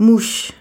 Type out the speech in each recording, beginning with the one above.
Mouche.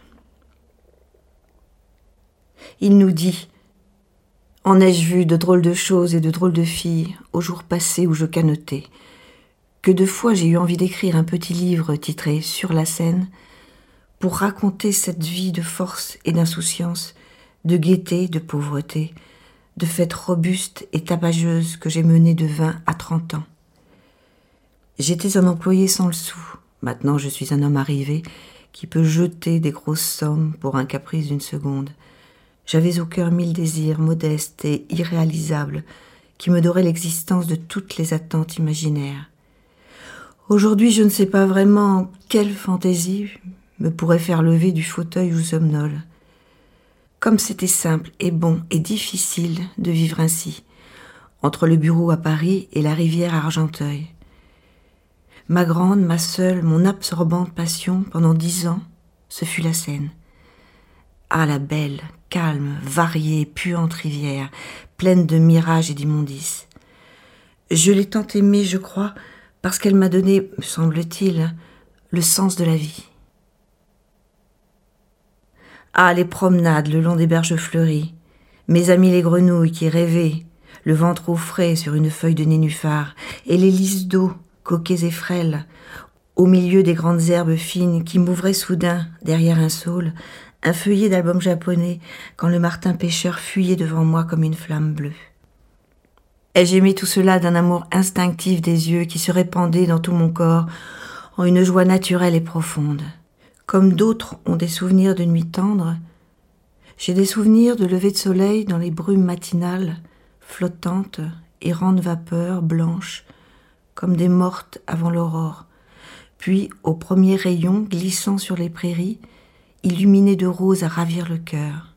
Il nous dit « En ai-je vu de drôles de choses et de drôles de filles aux jours passés où je canotais, que de fois j'ai eu envie d'écrire un petit livre titré « Sur la Seine » pour raconter cette vie de force et d'insouciance, de gaieté, de pauvreté, de fêtes robustes et tapageuses que j'ai menées de 20 à 30 ans. J'étais un employé sans le sou. Maintenant, je suis un homme arrivé qui peut jeter des grosses sommes pour un caprice d'une seconde. J'avais au cœur 1000 désirs modestes et irréalisables qui me doraient l'existence de toutes les attentes imaginaires. Aujourd'hui, je ne sais pas vraiment quelle fantaisie me pourrait faire lever du fauteuil où je somnole. Comme c'était simple et bon et difficile de vivre ainsi, entre le bureau à Paris et la rivière à Argenteuil. Ma grande, ma seule, mon absorbante passion pendant 10 ans, ce fut la Seine. Ah, la belle, calme, variée, puante rivière, pleine de mirages et d'immondices. Je l'ai tant aimée, je crois, parce qu'elle m'a donné, me semble-t-il, le sens de la vie. Ah, les promenades le long des berges fleuries, mes amis les grenouilles qui rêvaient, le ventre au frais sur une feuille de nénuphar, et les lys d'eau, coquets et frêles, au milieu des grandes herbes fines qui m'ouvraient soudain, derrière un saule, un feuillet d'album japonais, quand le martin pêcheur fuyait devant moi comme une flamme bleue. Ai-je aimé tout cela d'un amour instinctif des yeux qui se répandait dans tout mon corps en une joie naturelle et profonde. Comme d'autres ont des souvenirs de nuits tendres, j'ai des souvenirs de lever de soleil dans les brumes matinales, flottantes, errantes vapeurs blanches, comme des mortes avant l'aurore, puis aux premiers rayons glissant sur les prairies, illuminés de rose à ravir le cœur.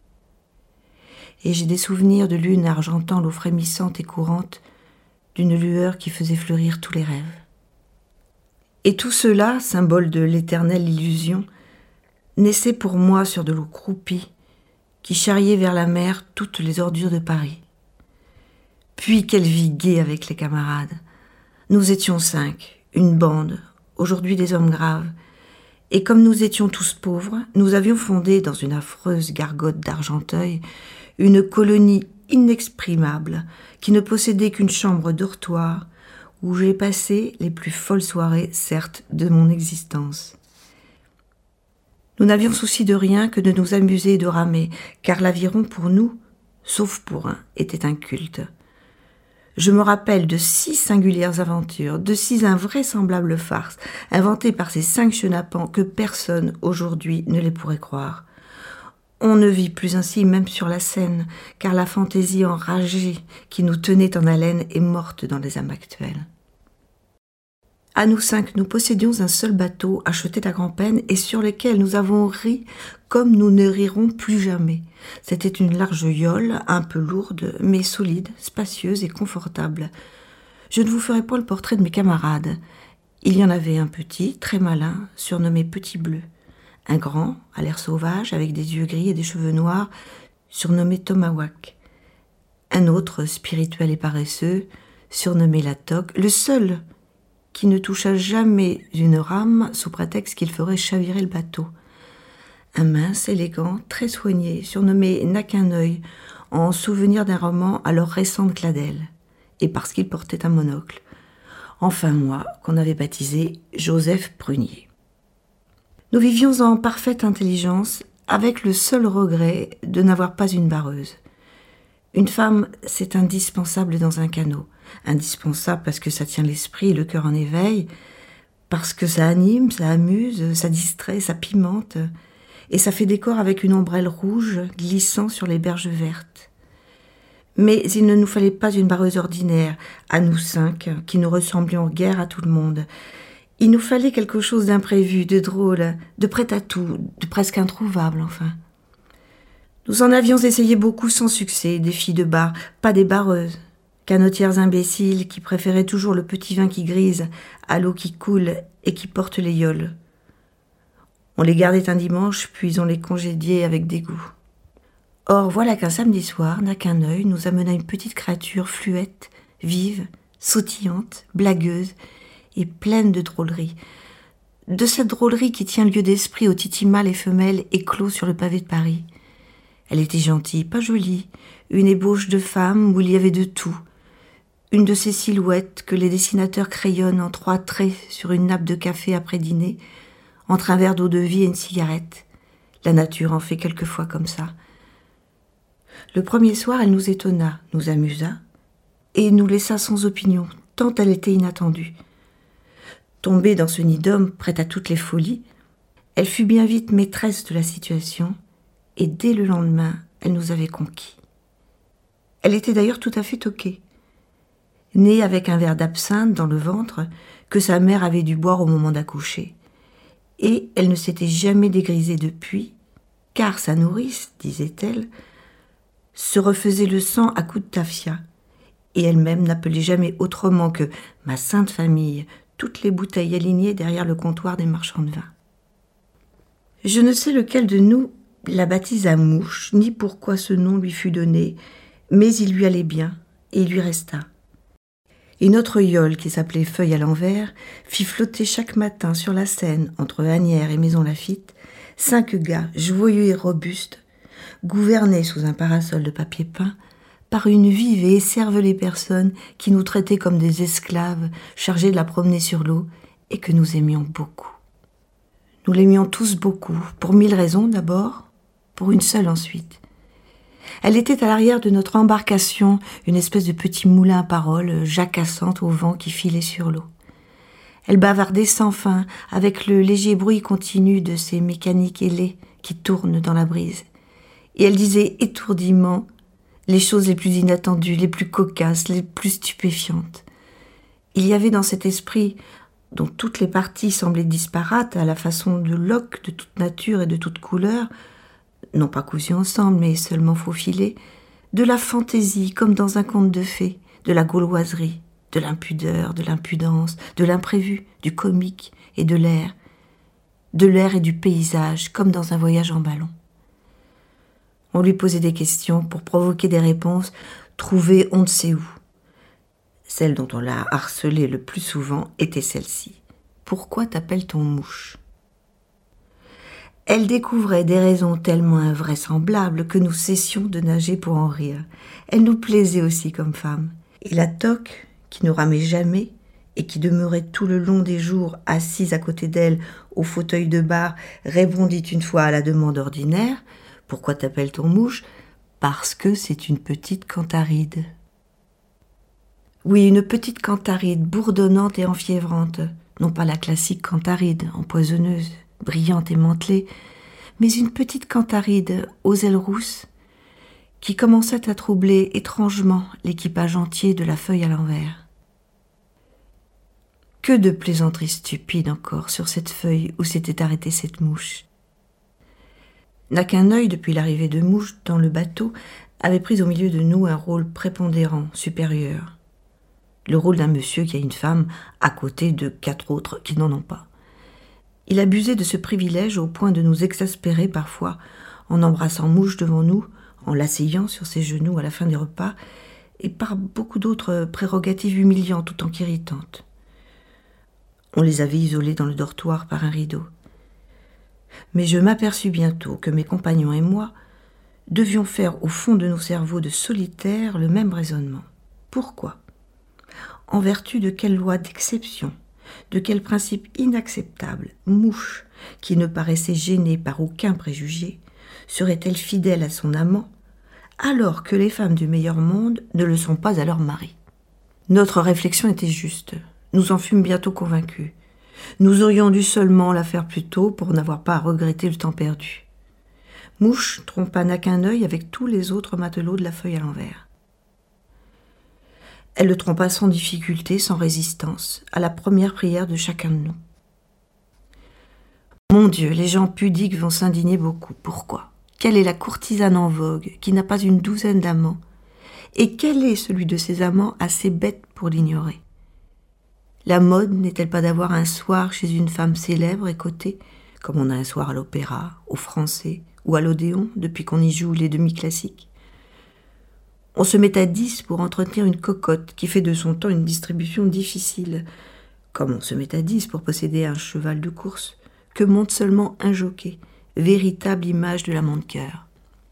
Et j'ai des souvenirs de lune argentant l'eau frémissante et courante, d'une lueur qui faisait fleurir tous les rêves. Et tout cela, symbole de l'éternelle illusion, naissait pour moi sur de l'eau croupie, qui charriait vers la mer toutes les ordures de Paris. Puis quelle vie gaie avec les camarades. Nous étions 5, une bande, aujourd'hui des hommes graves, et comme nous étions tous pauvres, nous avions fondé dans une affreuse gargote d'Argenteuil une colonie inexprimable qui ne possédait qu'une chambre dortoir où j'ai passé les plus folles soirées, certes, de mon existence. Nous n'avions souci de rien que de nous amuser et de ramer, car l'aviron pour nous, sauf pour un, était un culte. Je me rappelle de 6 singulières aventures, de 6 invraisemblables farces, inventées par ces 5 chenapans que personne aujourd'hui ne les pourrait croire. On ne vit plus ainsi même sur la Seine, car la fantaisie enragée qui nous tenait en haleine est morte dans les âmes actuelles. À nous 5, nous possédions un seul bateau acheté à grand-peine et sur lequel nous avons ri comme nous ne rirons plus jamais. C'était une large yole, un peu lourde, mais solide, spacieuse et confortable. Je ne vous ferai pas le portrait de mes camarades. Il y en avait un petit, très malin, surnommé Petit Bleu. Un grand, à l'air sauvage, avec des yeux gris et des cheveux noirs, surnommé Tomahawk. Un autre, spirituel et paresseux, surnommé La Toque. Le seul qui ne toucha jamais une rame sous prétexte qu'il ferait chavirer le bateau. Un mince, élégant, très soigné, surnommé N'a qu'un œil, en souvenir d'un roman alors récent de Cladel, et parce qu'il portait un monocle. Enfin moi, qu'on avait baptisé Joseph Prunier. Nous vivions en parfaite intelligence, avec le seul regret de n'avoir pas une bareuse. Une femme, c'est indispensable dans un canot. Indispensable parce que ça tient l'esprit et le cœur en éveil, parce que ça anime, ça amuse, ça distrait, ça pimente, et ça fait décor avec une ombrelle rouge glissant sur les berges vertes. Mais il ne nous fallait pas une bareuse ordinaire, à nous 5, qui nous ressemblions guère à tout le monde. Il nous fallait quelque chose d'imprévu, de drôle, de prêt à tout, de presque introuvable, enfin. Nous en avions essayé beaucoup sans succès, des filles de bar, pas des bareuses. Canotières imbéciles qui préféraient toujours le petit vin qui grise à l'eau qui coule et qui porte les yoles. On les gardait un dimanche, puis on les congédiait avec dégoût. Or, voilà qu'un samedi soir, N'a qu'un œil nous amena une petite créature fluette, vive, sautillante, blagueuse et pleine de drôleries. de cette drôlerie qui tient lieu d'esprit aux titimales et femelles éclos sur le pavé de Paris. Elle était gentille, pas jolie, une ébauche de femme où il y avait de tout, une de ces silhouettes que les dessinateurs crayonnent en 3 traits sur une nappe de café après dîner, entre un verre d'eau-de-vie et une cigarette. La nature en fait quelquefois comme ça. Le premier soir, elle nous étonna, nous amusa, et nous laissa sans opinion, tant elle était inattendue. Tombée dans ce nid d'homme, prête à toutes les folies, elle fut bien vite maîtresse de la situation, et dès le lendemain, elle nous avait conquis. Elle était d'ailleurs tout à fait toquée. Née avec un verre d'absinthe dans le ventre que sa mère avait dû boire au moment d'accoucher. Et elle ne s'était jamais dégrisée depuis, car sa nourrice, disait-elle, se refaisait le sang à coups de tafia, et elle-même n'appelait jamais autrement que « ma sainte famille » toutes les bouteilles alignées derrière le comptoir des marchands de vin. Je ne sais lequel de nous la baptisa Mouche, ni pourquoi ce nom lui fut donné, mais il lui allait bien, et il lui resta. Et notre yole, qui s'appelait Feuille à l'envers, fit flotter chaque matin sur la Seine, entre Asnières et Maison Lafitte, 5 gars joyeux et robustes, gouvernés sous un parasol de papier peint, par une vive et écervelée personne qui nous traitait comme des esclaves chargés de la promener sur l'eau et que nous aimions beaucoup. Nous l'aimions tous beaucoup, pour 1000 raisons d'abord, pour une seule ensuite. Elle était à l'arrière de notre embarcation, une espèce de petit moulin à paroles jacassant au vent qui filait sur l'eau. Elle bavardait sans fin avec le léger bruit continu de ces mécaniques ailées qui tournent dans la brise. Et elle disait étourdiment les choses les plus inattendues, les plus cocasses, les plus stupéfiantes. Il y avait dans cet esprit, dont toutes les parties semblaient disparates à la façon de loques de toute nature et de toute couleur, non pas cousues ensemble, mais seulement faufilées, de la fantaisie comme dans un conte de fées, de la gauloiserie, de l'impudeur, de l'impudence, de l'imprévu, du comique et de l'air et du paysage, comme dans un voyage en ballon. On lui posait des questions pour provoquer des réponses trouvées on ne sait où. Celle dont on l'a harcelée le plus souvent était celle-ci. « Pourquoi t'appelle-t-on Mouche ?» Elle découvrait des raisons tellement invraisemblables que nous cessions de nager pour en rire. Elle nous plaisait aussi comme femme. Et la toque, qui ne ramait jamais et qui demeurait tout le long des jours assise à côté d'elle au fauteuil de bar, répondit une fois à la demande ordinaire « Pourquoi t'appelle-t-on Mouche ?» Parce que c'est une petite cantaride. Oui, une petite cantaride, bourdonnante et enfiévrante. Non pas la classique cantaride, empoisonneuse, brillante et mantelée, mais une petite cantaride aux ailes rousses qui commençait à troubler étrangement l'équipage entier de la Feuille à l'envers. Que de plaisanteries stupides encore sur cette feuille où s'était arrêtée cette mouche. N'a qu'un œil, depuis l'arrivée de Mouche dans le bateau, avait pris au milieu de nous un rôle prépondérant, supérieur. Le rôle d'un monsieur qui a une femme à côté de 4 autres qui n'en ont pas. Il abusait de ce privilège au point de nous exaspérer parfois en embrassant Mouche devant nous, en l'asseyant sur ses genoux à la fin des repas, et par beaucoup d'autres prérogatives humiliantes autant qu'irritantes. On les avait isolés dans le dortoir par un rideau. Mais je m'aperçus bientôt que mes compagnons et moi devions faire au fond de nos cerveaux de solitaires le même raisonnement. Pourquoi ? En vertu de quelle loi d'exception, de quel principe inacceptable, Mouche, qui ne paraissait gênée par aucun préjugé, serait-elle fidèle à son amant, alors que les femmes du meilleur monde ne le sont pas à leur mari ? Notre réflexion était juste. Nous en fûmes bientôt convaincus. Nous aurions dû seulement la faire plus tôt pour n'avoir pas à regretter le temps perdu. Mouche trompa n'a qu'un œil avec tous les autres matelots de la Feuille à l'envers. Elle le trompa sans difficulté, sans résistance, à la première prière de chacun de nous. Mon Dieu, les gens pudiques vont s'indigner beaucoup. Pourquoi ? Quelle est la courtisane en vogue qui n'a pas une 12aine d'amants ? Et quel est celui de ces amants assez bête pour l'ignorer ? La mode n'est-elle pas d'avoir un soir chez une femme célèbre et cotée, comme on a un soir à l'opéra, au Français ou à l'Odéon, depuis qu'on y joue les demi-classiques ? On se met à 10 pour entretenir une cocotte qui fait de son temps une distribution difficile, Comme on se met à 10 pour posséder un cheval de course, que monte seulement un jockey, véritable image de l'amant de cœur.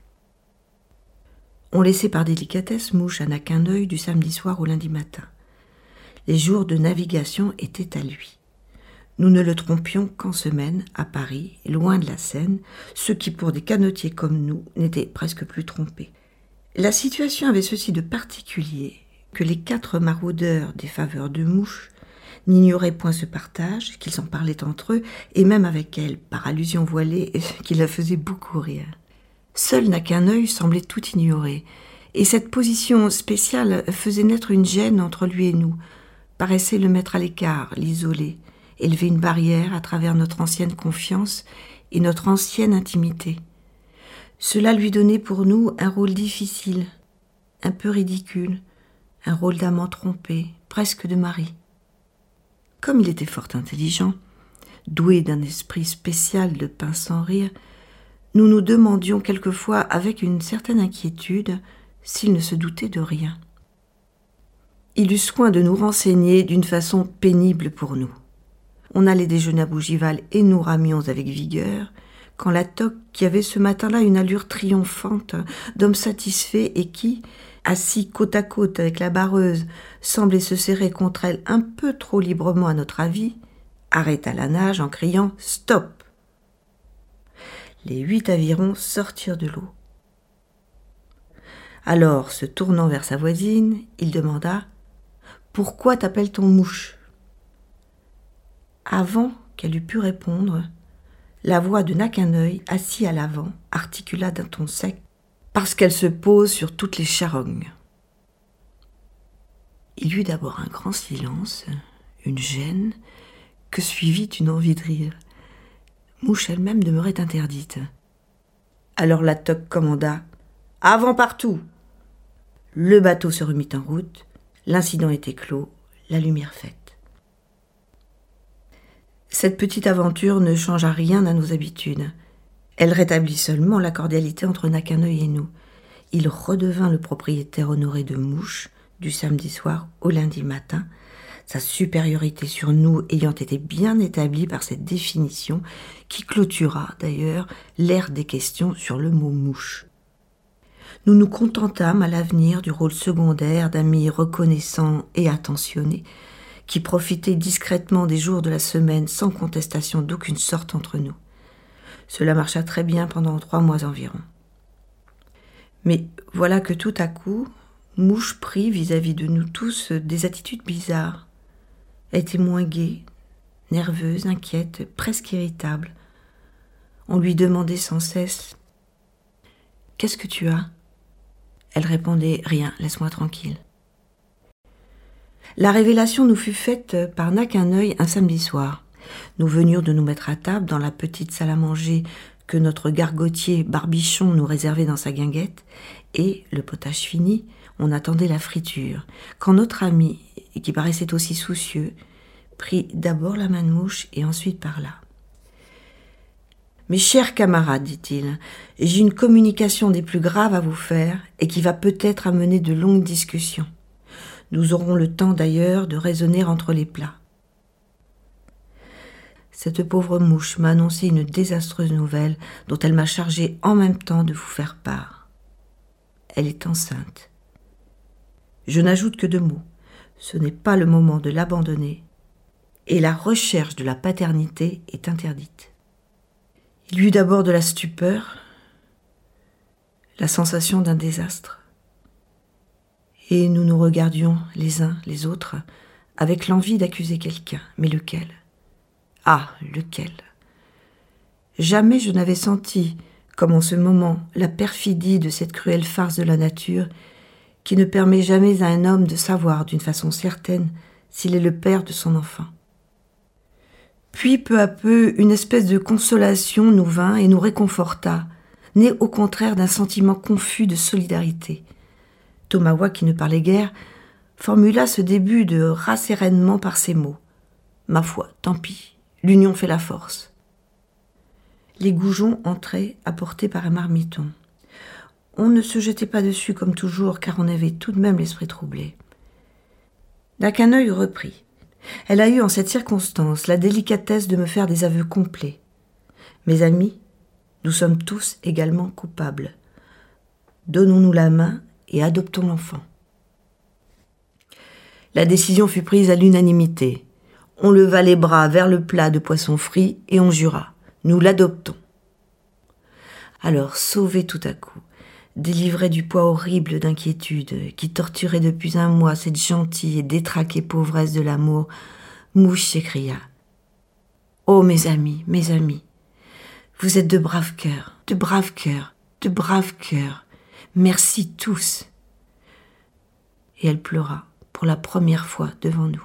On laissait par délicatesse Mouche à n'a qu'un œil du samedi soir au lundi matin. Les jours de navigation étaient à lui. Nous ne le trompions qu'en semaine, à Paris, loin de la Seine, ce qui pour des canotiers comme nous n'était presque plus trompé. La situation avait ceci de particulier que les 4 maraudeurs des faveurs de Mouche n'ignoraient point ce partage, qu'ils en parlaient entre eux, et même avec elle, par allusion voilée, qui la faisait beaucoup rire. Seul n'a qu'un œil semblait tout ignorer, et cette position spéciale faisait naître une gêne entre lui et nous, paraissait le mettre à l'écart, l'isoler, élever une barrière à travers notre ancienne confiance et notre ancienne intimité. Cela lui donnait pour nous un rôle difficile, un peu ridicule, un rôle d'amant trompé, presque de mari. Comme il était fort intelligent, doué d'un esprit spécial de pain sans rire, nous nous demandions quelquefois avec une certaine inquiétude s'il ne se doutait de rien. Il eut soin de nous renseigner d'une façon pénible pour nous. On allait déjeuner à Bougival et nous ramions avec vigueur, quand la toque, qui avait ce matin-là une allure triomphante d'homme satisfait et qui, assis côte à côte avec la bareuse, semblait se serrer contre elle un peu trop librement à notre avis, arrêta la nage en criant « Stop !» Les 8 avirons sortirent de l'eau. Alors, se tournant vers sa voisine, il demanda « Pourquoi t'appelle-t-on Mouche ?» Avant qu'elle eût pu répondre, la voix de N'a-qu'un-œil, assis à l'avant, articula d'un ton sec « Parce qu'elle se pose sur toutes les charognes. » Il y eut d'abord un grand silence, une gêne, que suivit une envie de rire. Mouche elle-même demeurait interdite. Alors la toque commanda « Avant partout !» Le bateau se remit en route, l'incident était clos, la lumière faite. Cette petite aventure ne changea rien à nos habitudes. Elle rétablit seulement la cordialité entre N'a-qu'un-œil et nous. Il redevint le propriétaire honoré de Mouche, du samedi soir au lundi matin, sa supériorité sur nous ayant été bien établie par cette définition qui clôtura d'ailleurs l'ère des questions sur le mot mouche. Nous nous contentâmes à l'avenir du rôle secondaire d'amis reconnaissants et attentionnés qui profitaient discrètement des jours de la semaine sans contestation d'aucune sorte entre nous. Cela marcha très bien pendant 3 mois environ. Mais voilà que tout à coup, Mouche prit vis-à-vis de nous tous des attitudes bizarres. Elle était moins gaie, nerveuse, inquiète, presque irritable. On lui demandait sans cesse « Qu'est-ce que tu as ?» Elle répondait « Rien, laisse-moi tranquille. » La révélation nous fut faite par N'a-qu'un-œil un samedi soir. Nous venions de nous mettre à table dans la petite salle à manger que notre gargotier Barbichon nous réservait dans sa guinguette, et, le potage fini, on attendait la friture, quand notre ami, qui paraissait aussi soucieux, prit d'abord la main de Mouche et ensuite parla. « Mes chers camarades, dit-il, j'ai une communication des plus graves à vous faire et qui va peut-être amener de longues discussions. Nous aurons le temps d'ailleurs de raisonner entre les plats. » Cette pauvre Mouche m'a annoncé une désastreuse nouvelle dont elle m'a chargé en même temps de vous faire part. Elle est enceinte. Je n'ajoute que 2 mots. Ce n'est pas le moment de l'abandonner et la recherche de la paternité est interdite. Il y eut d'abord de la stupeur, la sensation d'un désastre. Et nous nous regardions les uns les autres avec l'envie d'accuser quelqu'un. Mais lequel ? Ah, lequel ? Jamais je n'avais senti, comme en ce moment, la perfidie de cette cruelle farce de la nature qui ne permet jamais à un homme de savoir d'une façon certaine s'il est le père de son enfant. Puis, peu à peu, une espèce de consolation nous vint et nous réconforta, née au contraire d'un sentiment confus de solidarité. Thomas Watt, qui ne parlait guère, formula ce début de rassérénement par ces mots. « Ma foi, tant pis, l'union fait la force. » Les goujons entraient, apportés par un marmiton. On ne se jetait pas dessus comme toujours, car on avait tout de même l'esprit troublé. N'a-qu'un-œil reprit. Elle a eu en cette circonstance la délicatesse de me faire des aveux complets. Mes amis, nous sommes tous également coupables. Donnons-nous la main et adoptons l'enfant. La décision fut prise à l'unanimité. On leva les bras vers le plat de poisson frit et on jura. Nous l'adoptons. Alors, sauvé tout à coup, délivré du poids horrible d'inquiétude qui torturait depuis un mois cette gentille et détraquée pauvresse de l'amour, Mouche s'écria. « Oh, mes amis, vous êtes de braves cœurs, de braves cœurs, de braves cœurs. Merci tous. » Et elle pleura pour la première fois devant nous.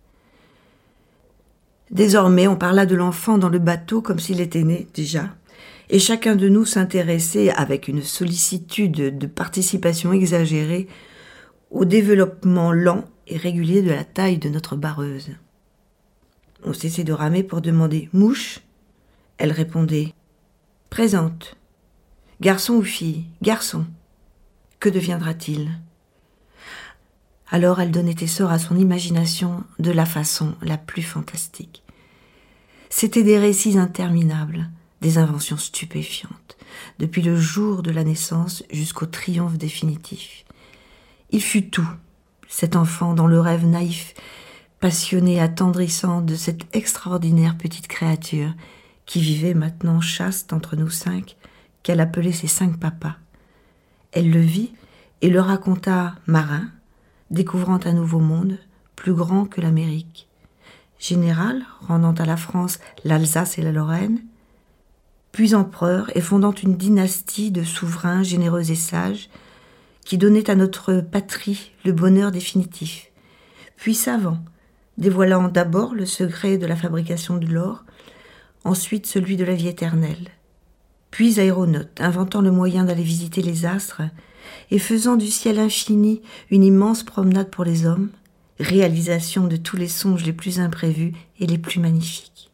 Désormais, on parla de l'enfant dans le bateau comme s'il était né déjà, et chacun de nous s'intéressait avec une sollicitude de participation exagérée au développement lent et régulier de la taille de notre bareuse. On cessait de ramer pour demander « Mouche ?» Elle répondait « Présente. Garçon ou fille ? Garçon. Que deviendra-t-il » Alors elle donnait essor à son imagination de la façon la plus fantastique. C'étaient des récits interminables, des inventions stupéfiantes, depuis le jour de la naissance jusqu'au triomphe définitif. Il fut tout, cet enfant dans le rêve naïf, passionné, attendrissant de cette extraordinaire petite créature qui vivait maintenant chaste entre nous 5, qu'elle appelait ses 5 papas. Elle le vit et le raconta marin, découvrant un nouveau monde, plus grand que l'Amérique. Général, rendant à la France l'Alsace et la Lorraine, puis empereur et fondant une dynastie de souverains généreux et sages qui donnait à notre patrie le bonheur définitif, puis savant, dévoilant d'abord le secret de la fabrication de l'or, ensuite celui de la vie éternelle, puis aéronaute, inventant le moyen d'aller visiter les astres et faisant du ciel infini une immense promenade pour les hommes, réalisation de tous les songes les plus imprévus et les plus magnifiques.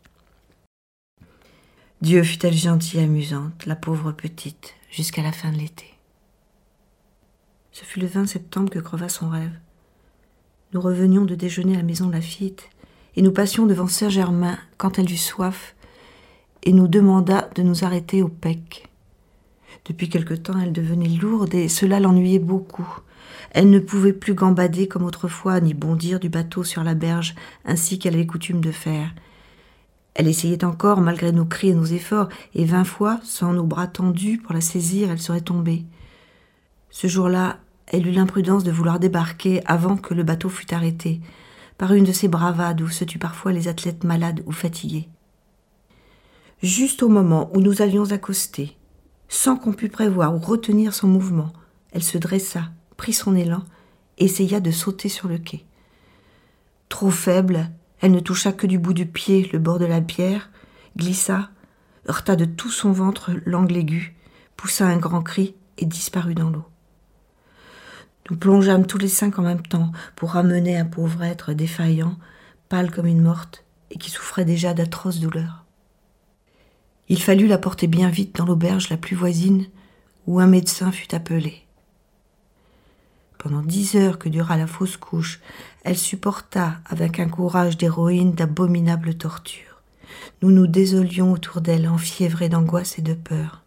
Dieu fut-elle gentille et amusante, la pauvre petite, jusqu'à la fin de l'été. Ce fut le 20 septembre que creva son rêve. Nous revenions de déjeuner à la maison Laffitte et nous passions devant Sœur Germain quand elle eut soif et nous demanda de nous arrêter au Pec. Depuis quelque temps, elle devenait lourde et cela l'ennuyait beaucoup. Elle ne pouvait plus gambader comme autrefois, ni bondir du bateau sur la berge, ainsi qu'elle avait coutume de faire. Elle essayait encore, malgré nos cris et nos efforts, et 20 fois, sans nos bras tendus pour la saisir, elle serait tombée. Ce jour-là, elle eut l'imprudence de vouloir débarquer avant que le bateau fût arrêté, par une de ces bravades où se tuent parfois les athlètes malades ou fatigués. Juste au moment où nous allions accoster, sans qu'on pût prévoir ou retenir son mouvement, elle se dressa, prit son élan et essaya de sauter sur le quai. Trop faible, elle ne toucha que du bout du pied le bord de la pierre, glissa, heurta de tout son ventre l'angle aigu, poussa un grand cri et disparut dans l'eau. Nous plongeâmes tous les 5 en même temps pour ramener un pauvre être défaillant, pâle comme une morte et qui souffrait déjà d'atroces douleurs. Il fallut la porter bien vite dans l'auberge la plus voisine où un médecin fut appelé. Pendant 10 heures que dura la fausse couche, elle supporta avec un courage d'héroïne d'abominables tortures. Nous nous désolions autour d'elle, enfiévrés d'angoisse et de peur.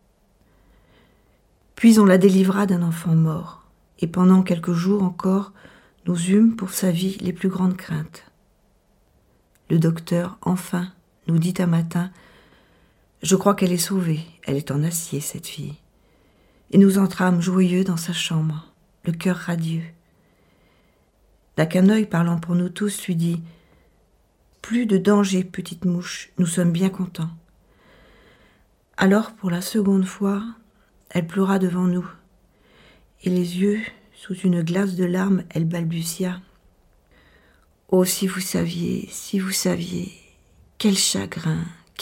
Puis on la délivra d'un enfant mort, et pendant quelques jours encore, nous eûmes pour sa vie les plus grandes craintes. Le docteur, enfin, nous dit un matin « Je crois qu'elle est sauvée, elle est en acier, cette fille. » Et nous entrâmes joyeux dans sa chambre, le cœur radieux. Daqueneuil, parlant pour nous tous, lui dit « Plus de danger, petite mouche, nous sommes bien contents. » Alors, pour la seconde fois, elle pleura devant nous, et les yeux, sous une glace de larmes, elle balbutia « Oh, si vous saviez, quel chagrin,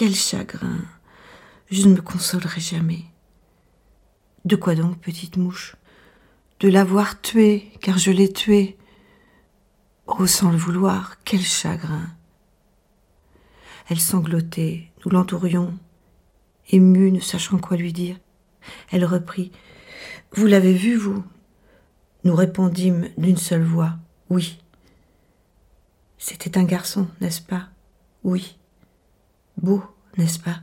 je ne me consolerai jamais. » De quoi donc, petite mouche ? De l'avoir tué, car je l'ai tué. Oh, sans le vouloir, quel chagrin. Elle sanglotait, nous l'entourions, émue, ne sachant quoi lui dire. Elle reprit « Vous l'avez vu, vous ?» Nous répondîmes d'une seule voix « Oui ». C'était un garçon, n'est-ce pas? Oui. Beau, n'est-ce pas?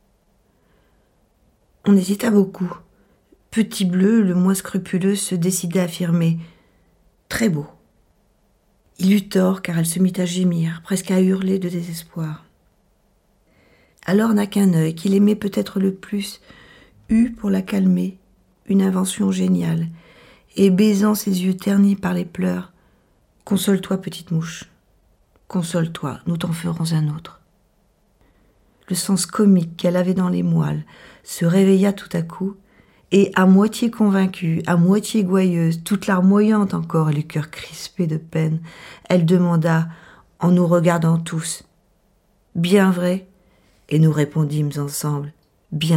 On hésita beaucoup. Petit Bleu, le moins scrupuleux, se décida à affirmer « Très beau ». Il eut tort car elle se mit à gémir, presque à hurler de désespoir. Alors n'a qu'un œil, qu'il aimait peut-être le plus, eut pour la calmer une invention géniale, et baisant ses yeux ternis par les pleurs, « Console-toi, petite mouche, console-toi, nous t'en ferons un autre. » Le sens comique qu'elle avait dans les moelles se réveilla tout à coup, et à moitié convaincue, à moitié gouailleuse, toute larmoyante encore et le cœur crispé de peine, elle demanda, en nous regardant tous, « Bien vrai ?» Et nous répondîmes ensemble, « Bien vrai. »